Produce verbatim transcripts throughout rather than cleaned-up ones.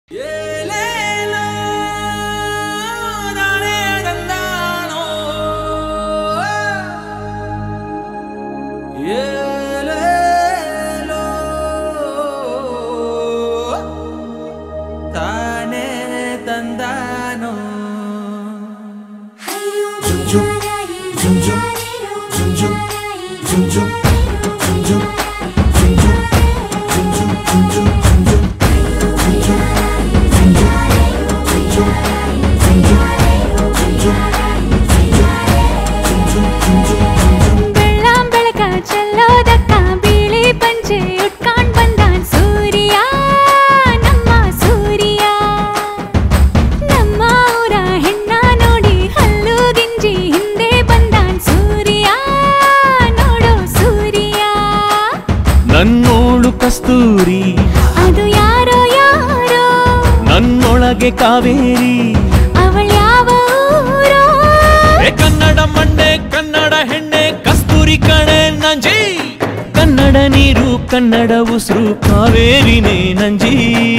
ನನ್ನೋಳು ಕಸ್ತೂರಿ ಅದು ಯಾರೋ ಯಾರೋ ನನ್ನೊಳಗೆ ಕಾವೇರಿ ಅವಳ್ಯಾವ ಊರೋ ಕನ್ನಡ ಮಂಡೆ ಕನ್ನಡ ಹೆಣ್ಣೆ ಕಸ್ತೂರಿ ಕಣೆ ನಂಜಿ ಕನ್ನಡ ನೀರು ಕನ್ನಡ ಉಸಿರು ಕಾವೇರಿನೇ ನಂಜಿ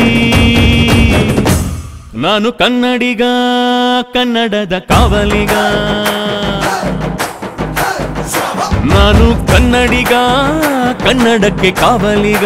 ನಾನು ಕನ್ನಡಿಗ ಕನ್ನಡದ ಕಾವಲಿಗ ನಾನು ಕನ್ನಡಿಗ ಕನ್ನಡಕ್ಕೆ ಕಾವಲಿಗ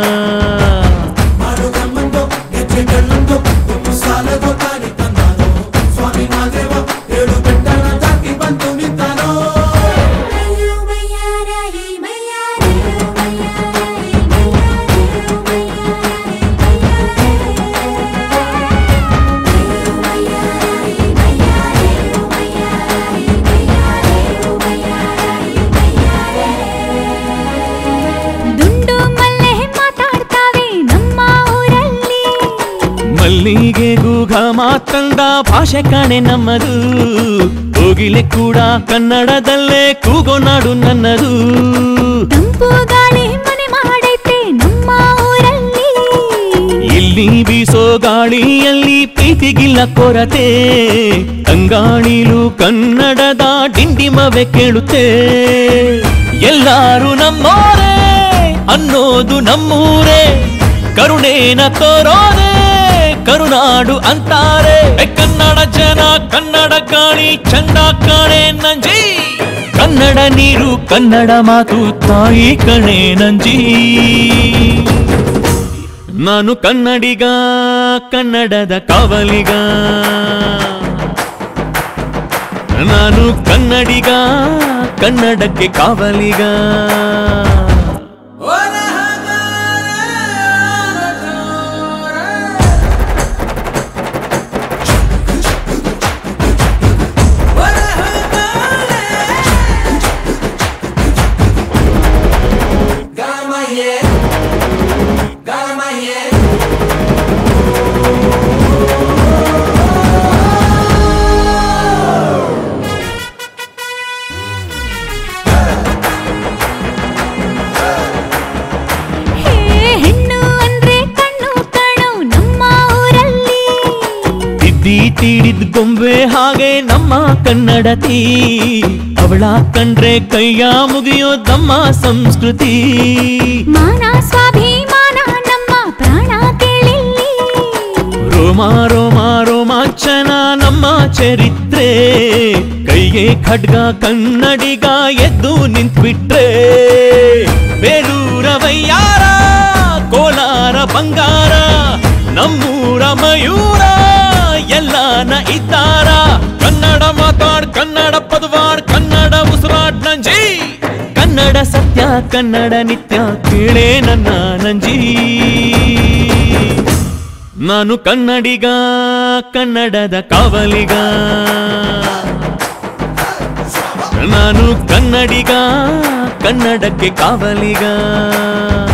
ಮಲ್ಲಿಗೆ ಗೂಘ ಮಾತಂದ ಭಾಷೆ ಕಾಣೆ ನಮ್ಮದು ಕೋಗಿಲೆ ಕೂಡ ಕನ್ನಡದಲ್ಲೇ ಕೂಗೋ ನಾಡು ನನ್ನದು ತಂಪು ಗಾಳಿ ಮನೆ ಮಾಡೈತೆ ನಮ್ಮ ಊರಲ್ಲಿ ಇಲ್ಲಿ ಬೀಸೋ ಗಾಳಿಯಲ್ಲಿ ಪ್ರೀತಿಗಿಲ್ಲ ಕೊರತೆ ತಂಗಾಳಿಲು ಕನ್ನಡದ ಡಿಂಡಿಮವೆ ಕೇಳುತ್ತೆ ಎಲ್ಲಾರು ನಮ್ಮೋರೇ ಅನ್ನೋದು ನಮ್ಮೂರೇ ಕರುಣೇನ ತೋರೋರೆ ಕರುನಾಡು ಅಂತಾರೆ ಕನ್ನಡ ಜನ ಕನ್ನಡ ಗಾಳಿ ಚಂದ ಕಾಣೆ ನಂಜಿ ಕನ್ನಡ ನೀರು ಕನ್ನಡ ಮಾತು ತಾಯಿ ಕಣೆ ನಂಜಿ ನಾನು ಕನ್ನಡಿಗ ಕನ್ನಡದ ಕಾವಲಿಗ ನಾನು ಕನ್ನಡಿಗ ಕನ್ನಡಕ್ಕೆ ಕಾವಲಿಗ ತೀಡಿದ ಗೊಂಬೆ ಹಾಗೆ ನಮ್ಮ ಕನ್ನಡತಿ ಅವಳ ಕಂಡ್ರೆ ಕೈಯ ಮುಗಿಯೋದಮ್ಮ ಸಂಸ್ಕೃತಿ ಮಾನ ಸ್ವಾಭಿಮಾನ ನಮ್ಮ ಪ್ರಾಣ ಕೇಳಿಲ್ಲಿ ರೋಮ ರೋಮ ರೋಮಾಂಚನ ನಮ್ಮ ಚರಿತ್ರೆ ಕೈಗೆ ಖಡ್ಗ ಕನ್ನಡಿಗ ಎದ್ದು ನಿಂತ್ಬಿಟ್ರೆ ಬೇಲೂರ ವಯ್ಯಾರ ಕೋಲಾರ ಬಂಗಾರ ನಮ್ಮೂರ ಮಯೂರ ಎಲ್ಲಾನ ಇದ್ದಾರ ಕನ್ನಡ ಮಾತಾಡ್ ಕನ್ನಡ ಪದವಾಡ್ ಕನ್ನಡ ಉಸಿರಾಡ್ ನಂಜಿ ಕನ್ನಡ ಸತ್ಯ ಕನ್ನಡ ನಿತ್ಯ ಕೇಳೇ ನನ್ನ ನಂಜಿ ನಾನು ಕನ್ನಡಿಗ ಕನ್ನಡದ ಕಾವಲಿಗ ನಾನು ಕನ್ನಡಿಗ ಕನ್ನಡಕ್ಕೆ ಕಾವಲಿಗ